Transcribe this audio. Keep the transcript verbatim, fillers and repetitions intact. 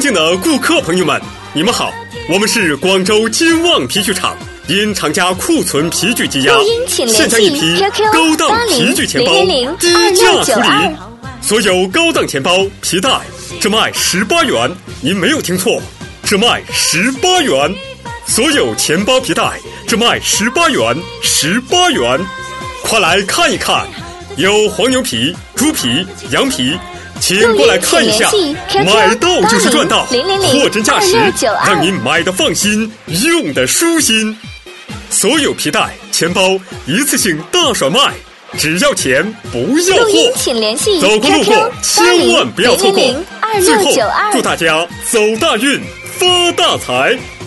敬的顾客朋友们，你们好，我们是广州金旺皮具厂，因厂家库存皮具积压，现将一批高档皮具钱包低价处理。所有高档钱包皮带只卖十八元，您没有听错，只卖十八元。所有钱包皮带只卖十八元，十八元，快来看一看，有黄牛皮、猪皮、羊皮。请过来看一下，买到就是赚到，货真价实，让您买的放心，用的舒心。所有皮带、钱包一次性大甩卖，只要钱不要货。走过路过千万不要错过。最后祝大家走大运，发大财。